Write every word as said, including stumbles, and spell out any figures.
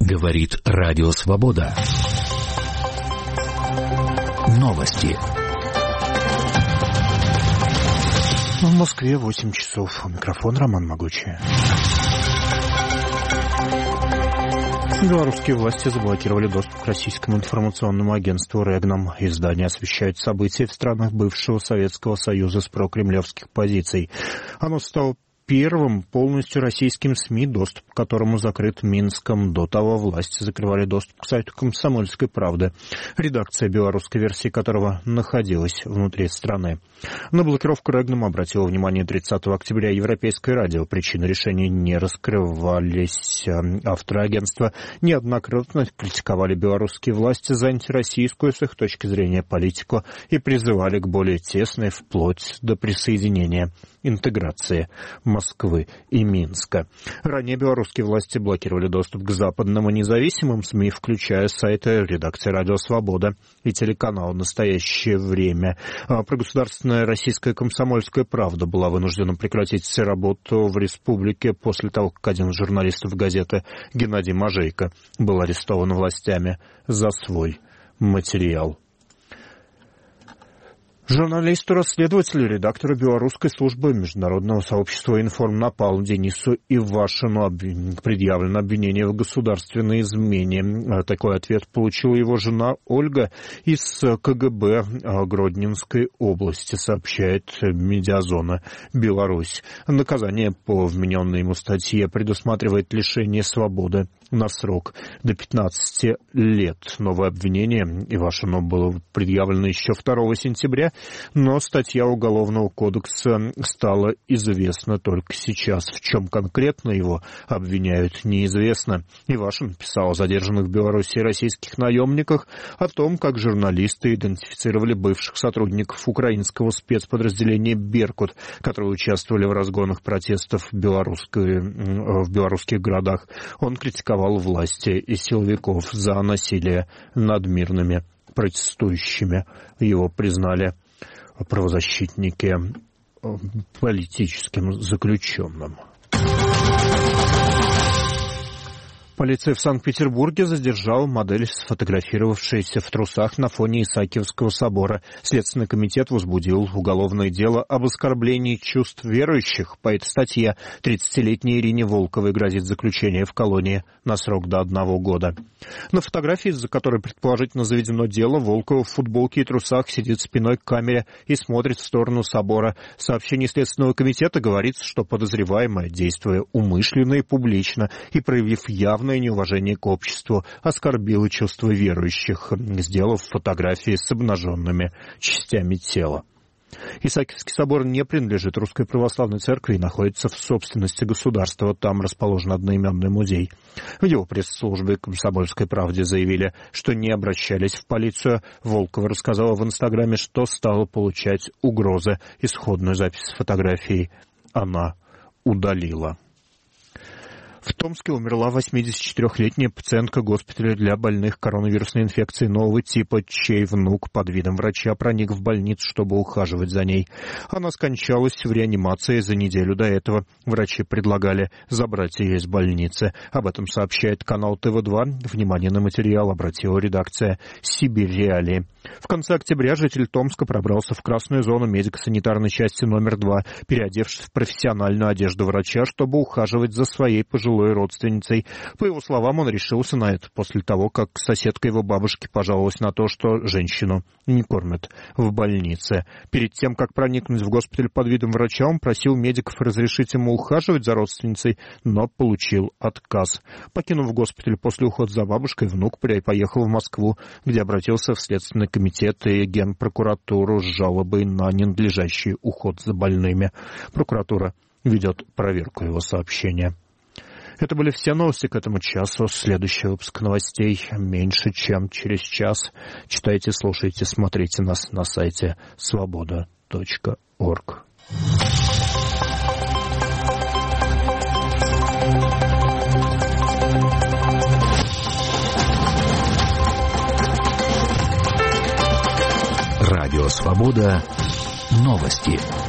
Говорит Радио Свобода. Новости. В Москве восемь часов. У микрофона Роман Могучий. Белорусские власти заблокировали доступ к российскому информационному агентству «Регнум». Издание освещает события в странах бывшего Советского Союза с прокремлевских позиций. Оно стало первым полностью российским СМИ, доступ к которому закрыт Минском. До того власти закрывали доступ к сайту «Комсомольской правды», редакция белорусской версии которого находилась внутри страны. На блокировку «Регнум» обратило внимание тридцатого октября Европейское радио. Причины решения не раскрывались. Авторы агентства неоднократно критиковали белорусские власти за антироссийскую, с их точки зрения, политику и призывали к более тесной, вплоть до присоединения, интеграции Москвы и Минска. Ранее белорусские власти блокировали доступ к западным и независимым СМИ, включая сайты редакции «Радио Свобода» и телеканал «Настоящее время». Прогосударственная российская «Комсомольская правда» была вынуждена прекратить работу в республике после того, как один из журналистов газеты, Геннадий Можейко, был арестован властями за свой материал. Журналисту-расследователю, редактору белорусской службы международного сообщества «Информнапалм» Денису Ивашину предъявлено обвинение в государственной измене. Такой ответ получила его жена Ольга из КГБ Гродненской области, сообщает Медиазона Беларусь. Наказание по вмененной ему статье предусматривает лишение свободы на срок до пятнадцати лет. Новое обвинение Ивашину было предъявлено еще второго сентября, но статья Уголовного кодекса стала известна только сейчас. В чем конкретно его обвиняют, неизвестно. Ивашин писал о задержанных в Беларуси российских наемниках, о том, как журналисты идентифицировали бывших сотрудников украинского спецподразделения «Беркут», которые участвовали в разгонах протестов в, в белорусских городах. Он критиковал власти и силовиков за насилие над мирными протестующими. Его признали правозащитники политическим заключенным. Полиция в Санкт-Петербурге задержала модель, сфотографировавшуюся в трусах на фоне Исаакиевского собора. Следственный комитет возбудил уголовное дело об оскорблении чувств верующих. По этой статье тридцатилетней Ирине Волковой грозит заключение в колонии на срок до одного года. На фотографии, за которой предположительно заведено дело, Волкова в футболке и трусах сидит спиной к камере и смотрит в сторону собора. В сообщении Следственного комитета говорится, что подозреваемая, действуя умышленно и публично и проявив явно неуважение к обществу, оскорбило чувства верующих, сделав фотографии с обнаженными частями тела. Исаакиевский собор не принадлежит Русской Православной Церкви и находится в собственности государства. Там расположен одноименный музей. В его пресс-службе «Комсомольской правде» заявили, что не обращались в полицию. Волкова рассказала в Инстаграме, что стала получать угрозы. Исходную запись с фотографией она удалила. В Томске умерла восьмидесятичетырёхлетняя пациентка госпиталя для больных коронавирусной инфекцией нового типа, чей внук под видом врача проник в больницу, чтобы ухаживать за ней. Она скончалась в реанимации за неделю до этого. Врачи предлагали забрать ее из больницы. Об этом сообщает канал тэ вэ два. Внимание на материал обратила редакция «Сибирь Реалии». В конце октября житель Томска пробрался в красную зону медико-санитарной части номер два, переодевшись в профессиональную одежду врача, чтобы ухаживать за своей пожилой родственницей. По его словам, он решился на это после того, как соседка его бабушки пожаловалась на то, что женщину не кормят в больнице. Перед тем, как проникнуть в госпиталь под видом врача, он просил медиков разрешить ему ухаживать за родственницей, но получил отказ. Покинув госпиталь после ухода за бабушкой, внук поехал в Москву, где обратился в Следственный комитет и Генпрокуратуру с жалобой на ненадлежащий уход за больными. Прокуратура ведет проверку его сообщения. Это были все новости к этому часу. Следующий выпуск новостей меньше, чем через час. Читайте, слушайте, смотрите нас на сайте свобода точка орг. Радио «Свобода». Новости.